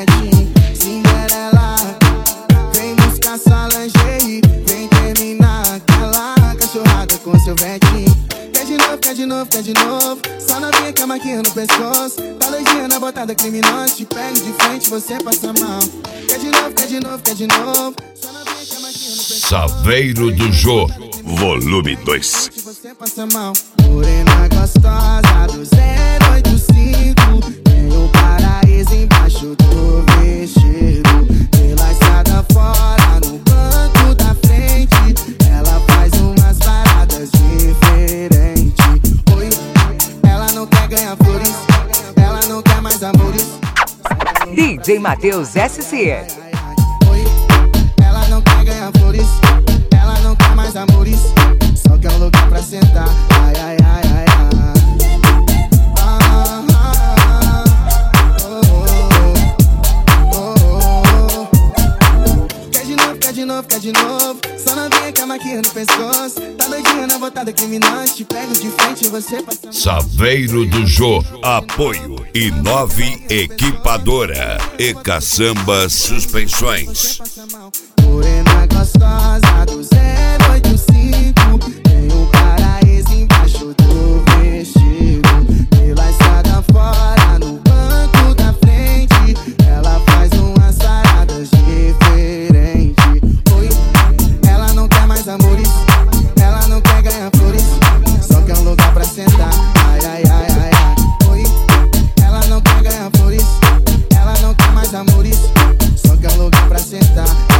sorvetinho. Cinderela, vem buscar sua lingerie, vem terminar aquela cachorrada com seu vetinho. Quer de novo, quer de novo, quer de novo. Só novinha com a marquinha no pescoço. Tá doidinha na botada criminosa. Te pego de frente, você passa mal. Quer de novo, quer de novo, quer de novo. Só novinha com a marquinha no pescoço. Saveiro do Jô, volume 2. Você passa mal. Morena gostosa do 085. Tem o paraíso embaixo do vestido. Pela estrada fora, no banco da frente. Ela faz umas paradas diferentes. Oi, ela não quer ganhar flores. Ela não quer mais amores. DJ Matheus SC. Oi, ela não quer ganhar flores. Ela não quer mais amores. Só quer um lugar pra sentar. Ai, ai, ai, ai, ai. Quer de novo, quer de novo, quer de novo. Só novinha com a marquinha no pescoço. Tá doidinha na botada criminosa. Te pego de frente e você passa. Saveiro do Jô, apoio I9 Equipadora e Caçamba Suspensões. Morena gostosa do 085. Tem um paraíso embaixo do vestido. Pela estrada fora, no banco da frente. Ela faz umas paradas diferentes. Oi, ela não quer mais amores. Ela não quer ganhar flores. Só quer um lugar pra sentar. Ai, ai, ai, ai, ai. Oi, ela não quer ganhar flores. Ela não quer mais amores. Só quer um lugar pra sentar.